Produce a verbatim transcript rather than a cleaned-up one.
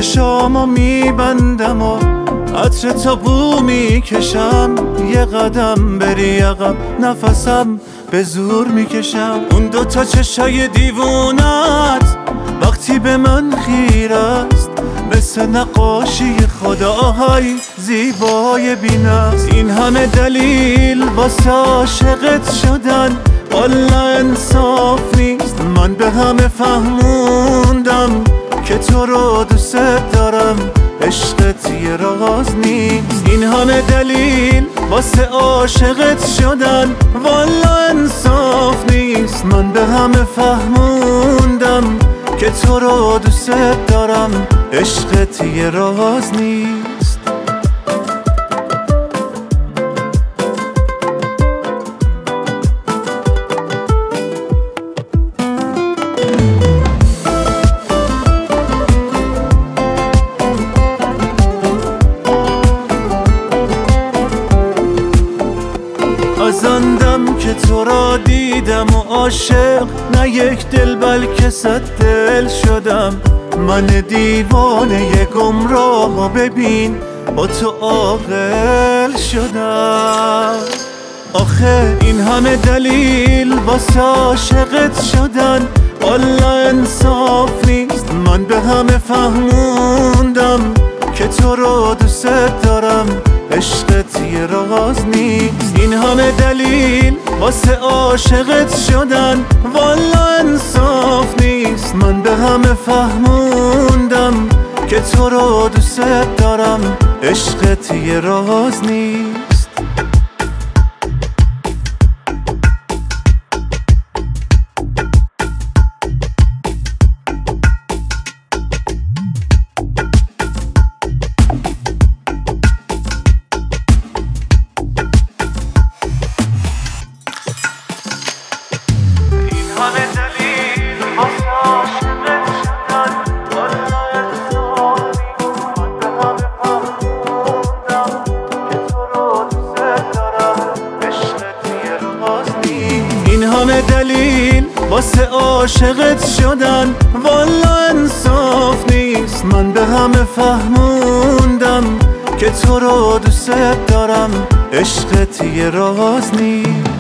چشامو میبندم و عطر تا بو میکشم، یه قدم بری عقب نفسم به زور میکشم. اون دوتا چشای دیوونت وقتی به من خیره است، مثل نقاشی خداهای زیبای بی‌نقص. این همه دلیل واسه عاشقت شدن والا انصاف نیست. من به همه فهموندم که تو رو دوست دارم، عشقت یه راز نیست. این همه دلیل واسه عاشقت شدن والا انصاف نیست. من به همه فهموندم که تو رو دوست دارم، عشقت یه راز نیست. از آن دم که تو را دیدم و عاشق نه یک دل بلکه صد دل شدم. من دیوانه گمراه و ببین با تو عاقل شدم. آخه این همه دلیل واسه عاشقت شدن والا انصاف نیست. من به همه فهموندم که تو رو دوست دارم، عشقت یه راز نیست. این همه دلیل واسه عاشقت شدن والا انصاف نیست. من به همه فهموندم که تو رو دوست دارم، عشقت یه راز نیست. این همه دلیل واسه عاشقت شدن والا انصاف نیست. من به همه فهموندم که تو رو دوست دارم، عشقت یه راز نیست.